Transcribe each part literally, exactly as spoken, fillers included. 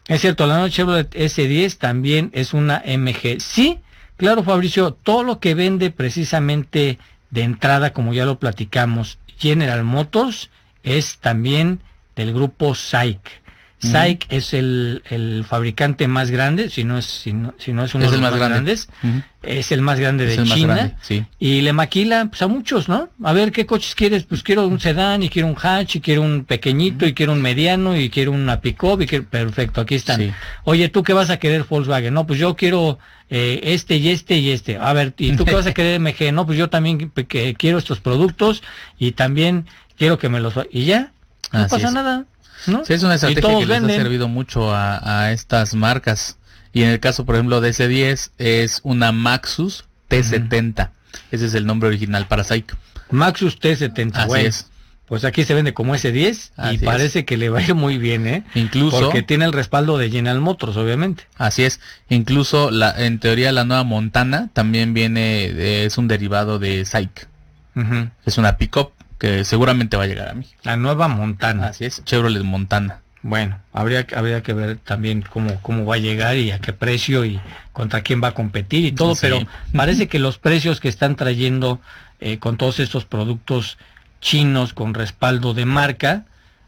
Es cierto, la nueva Chevrolet ese diez también es una M G. Sí, claro, Fabricio, todo lo que vende precisamente de entrada, como ya lo platicamos, General Motors, es también del grupo SAIC. Uh-huh. SAIC es el, el fabricante más grande, si no es si no, si no es uno es de los más, más grande. grandes, uh-huh. Es el más grande es de China, grande, sí. Y le maquila pues, a muchos, ¿no? A ver, ¿qué coches quieres? Pues quiero un sedán, y quiero un hatch, y quiero un pequeñito, uh-huh. y quiero un mediano, y quiero una pick-up, y quiero... Perfecto, aquí están. Sí. Oye, ¿tú qué vas a querer, Volkswagen? No, pues yo quiero eh, este y este y este. A ver, ¿y tú qué vas a querer, M G? No, pues yo también que quiero estos productos, y también quiero que me los... Y ya, no Así pasa es. nada. ¿No? Sí, es una estrategia que les venden. ha servido mucho a, a estas marcas. Y en el caso, por ejemplo, de ese diez, es una Maxus T setenta. Uh-huh. Ese es el nombre original para SAIC. Maxus T setenta. Así bueno, es. Pues aquí se vende como ese diez Así y parece es. que le va a ir muy bien, ¿eh? Incluso... Porque tiene el respaldo de General Motors, obviamente. Así es. Incluso, la, en teoría, la nueva Montana también viene, de, es un derivado de SAIC. Uh-huh. Es una pick-up que seguramente va a llegar a mí. La nueva Montana. Así es, Chevrolet Montana. Bueno, habría, habría que ver también cómo, cómo va a llegar y a qué precio y contra quién va a competir y todo, sí. Pero parece que los precios que están trayendo eh, con todos estos productos chinos con respaldo de marca,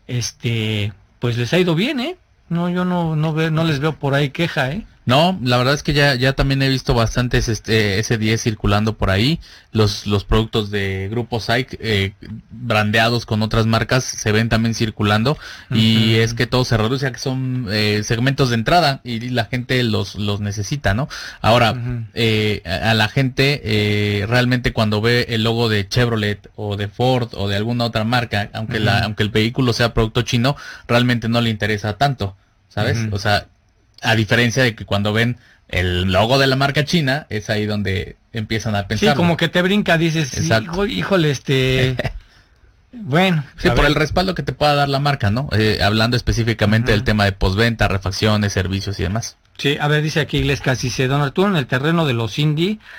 este, pues les ha ido bien, ¿eh? No, yo no, no, ve, no les veo por ahí queja, ¿eh? No, la verdad es que ya, ya también he visto bastantes este ese diez circulando por ahí. Los, los productos de Grupo SAIC eh, brandeados con otras marcas se ven también circulando. Uh-huh. Y es que todo se reduce a que son eh, segmentos de entrada y la gente los, los necesita, ¿no? Ahora, uh-huh. eh, a, a la gente eh, realmente cuando ve el logo de Chevrolet o de Ford o de alguna otra marca, aunque, uh-huh. la, aunque el vehículo sea producto chino, realmente no le interesa tanto, ¿sabes? Uh-huh. O sea... A diferencia de que cuando ven el logo de la marca china, es ahí donde empiezan a pensar. Sí, como que te brinca, dices, hijo, híjole, este... bueno. Sí, por el respaldo que te pueda dar la marca, ¿no? Eh, hablando específicamente uh-huh. del tema de postventa, refacciones, servicios y demás. Sí, a ver, dice aquí Iglesias, dice, don Arturo, en el terreno de los Indy